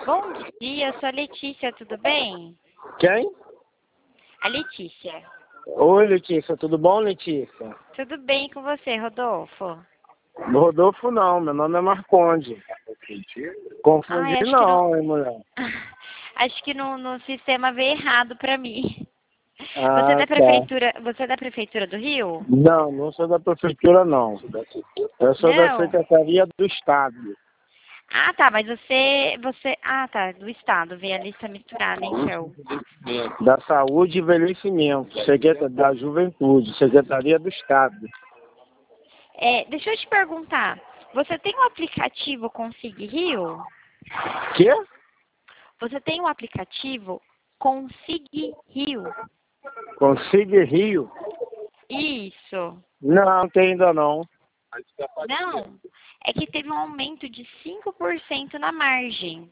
Bom dia, eu sou a Letícia, tudo bem? Quem? A Letícia. Oi, Letícia, tudo bom, Letícia? Tudo bem com você, Rodolfo? Rodolfo não, meu nome é Marconde. Confundi Ai, acho que não, hein, mulher? acho que no sistema veio errado pra mim. Ah, tá. Você é da prefeitura do Rio? Não, não sou da prefeitura, não. Eu sou da Não. Secretaria do Estado. Ah, tá, mas ah, tá, do estado, veio a lista misturada, então. Da Saúde e Envelhecimento, da Juventude, Secretaria do Estado. Deixa eu te perguntar, você tem um aplicativo Consig Rio? Quê? Você tem um aplicativo Consig Rio? Consiga Rio? Isso. Não, tem ainda não. Não, é que teve um aumento de 5% na margem.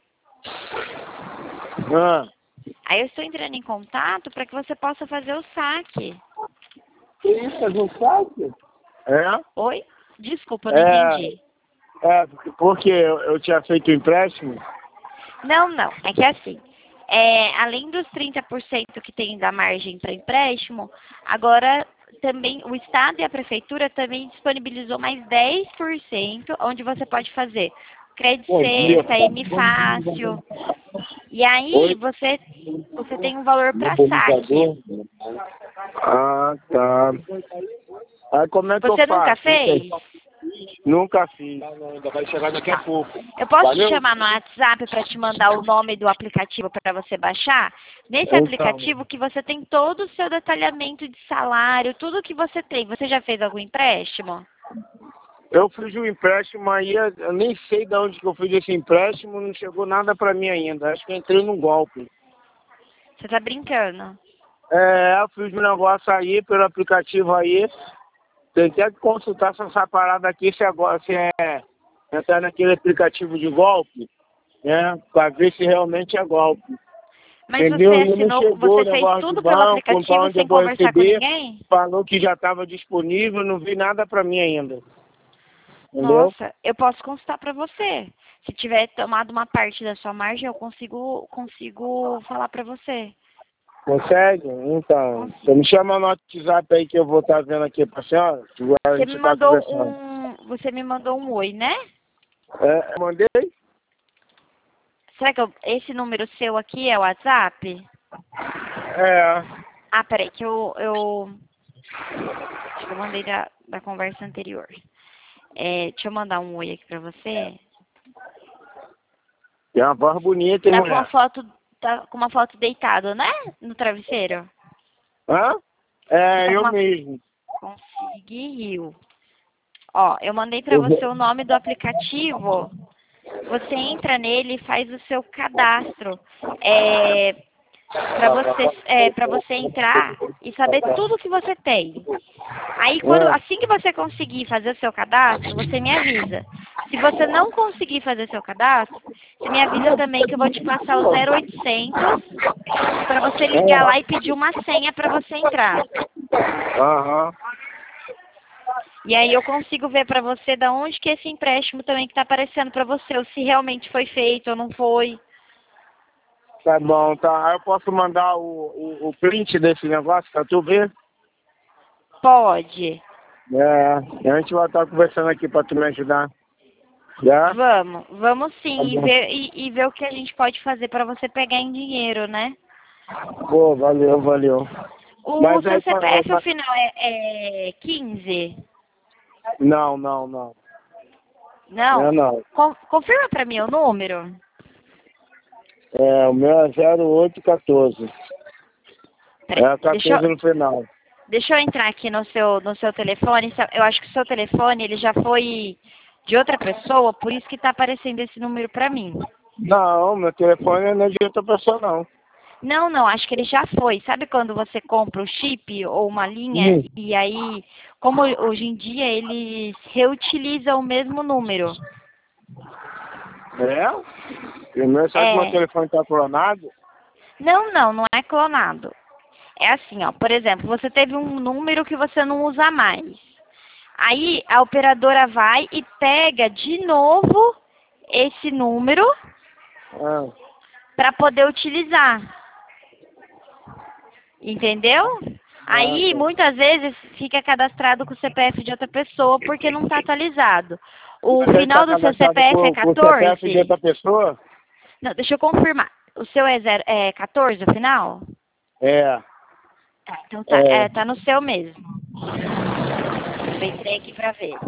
Ah, Aí eu estou entrando em contato para que você possa fazer o saque. que isso, é no site? É? Oi? Desculpa, eu não É, entendi. porque eu tinha feito o empréstimo. Não, não. É que assim, além dos 30% que tem da margem para empréstimo, agora também o Estado e a Prefeitura também disponibilizou mais 10%, onde você pode fazer crédito Bom dia. sexta, M fácil. E aí Oi? você tem um valor para saque. Mobilizador? Ah, tá. Aí como é que eu Você nunca faço? fez? Nunca fiz. Ainda vai chegar daqui a pouco. Eu posso te Valeu? chamar no WhatsApp para te mandar o nome do aplicativo para você baixar? Nesse Então, aplicativo que você tem todo o seu detalhamento de salário, tudo que você tem. Você já fez algum empréstimo? eu fiz um empréstimo aí, eu nem sei de onde que eu fiz esse empréstimo, não chegou nada pra mim ainda. Acho que eu entrei num golpe. Você tá brincando? Eu fiz um negócio aí pelo aplicativo aí. Tem até que consultar essa parada aqui se é entrar naquele aplicativo de golpe, né? Pra ver se realmente é golpe. Mas você Entendeu? E não assinou, chegou o você fez negócio de tudo pelo banco, para aplicativo onde eu sem vou conversar com receber, ninguém? falou que já estava disponível, não vi nada para mim ainda. Entendeu? Nossa, eu posso consultar para você. Se tiver tomado uma parte da sua margem, eu consigo falar para você. Consegue? Então, você Consigo. me chama no WhatsApp aí que eu vou estar vendo aqui para a senhora, que agora a gente está conversando. Você me mandou um oi, né? Mandei? Será que esse número seu aqui é o WhatsApp? É. Ah, peraí, acho que eu mandei da conversa anterior. Deixa eu mandar um oi aqui pra você. Tem uma voz bonita, hein, mulher? Tá com uma foto deitado, né? No travesseiro. Hã? Você tá com Eu uma mesmo. Consig Rio. Ó, eu mandei pra Eu você vou- o nome do aplicativo. Você entra nele e faz o seu cadastro. Para você entrar e saber tudo que você tem. Aí, Ah, assim que você conseguir fazer o seu cadastro, você me avisa. Se você não conseguir fazer seu cadastro, você me avisa também que eu vou te passar o 0800 para você ligar lá e pedir uma senha para você entrar. Aham. E aí eu consigo ver para você da onde que esse empréstimo também que está aparecendo para você, ou se realmente foi feito ou não foi. Tá bom, tá. Aí eu posso mandar o print desse negócio pra tu ver? Pode. A gente vai estar conversando aqui pra tu me ajudar. Já? Vamos Tá sim, bom. e ver o que a gente pode fazer para você pegar em dinheiro, né? Pô, valeu, valeu. O Mas seu aí, CPF, o final é 15? não, não, não. Não, Não? não. Confirma para mim o número. O meu é 0814. Peraí, 14 no final. deixa eu entrar aqui no seu telefone. Eu acho que o seu telefone ele já foi de outra pessoa, por isso que está aparecendo esse número para mim. Não, meu telefone não é de outra pessoa, não. Não, não, acho que ele já foi. Sabe quando você compra um chip ou uma linha Hum. e aí, como hoje em dia eles reutilizam o mesmo número? Primeiro, será que meu É. telefone tá clonado? Não, não, não é clonado. É assim, ó, por exemplo, você teve um número que você não usa mais. Aí a operadora vai e pega de novo esse número Ah. para poder utilizar. Entendeu? Aí, muitas vezes, fica cadastrado com o CPF de outra pessoa porque não está atualizado. O Mas ele final tá do seu cadastrado CPF é com o CPF de 14? outra pessoa? Não, deixa eu confirmar. O seu é 14 o final? É. Tá, então tá, tá no seu mesmo. Eu entrei aqui pra ver.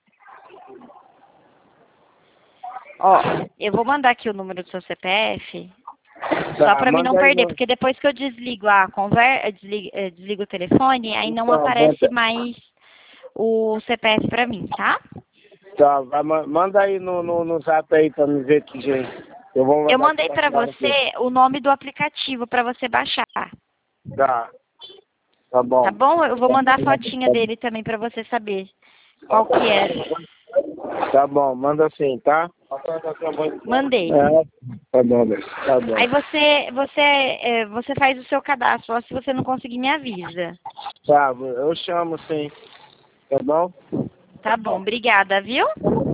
Ó, eu vou mandar aqui o número do seu CPF, só Tá, pra mim não manda aí perder, porque depois que eu desligo a conversa, desligo o telefone, aí não aparece mais o CPF pra mim, tá? Tá, manda aí no zap aí pra me ver que jeito. Eu vou Eu mandar mandei pra você o nome do aplicativo pra você baixar. Tá, tá bom. Tá bom? Eu vou mandar a fotinha dele também pra você saber qual que é. Tá bom, manda assim, tá? Mandei. Tá bom, tá bom. Aí você faz o seu cadastro. Ó, se você não conseguir, me avisa. Tá, eu chamo sim. Tá bom? Tá bom, obrigada, viu?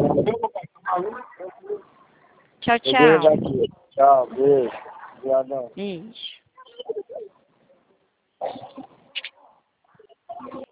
Tchau, Eu vejo tchau. aqui. Tchau, beijo. Obrigadão. Beijo.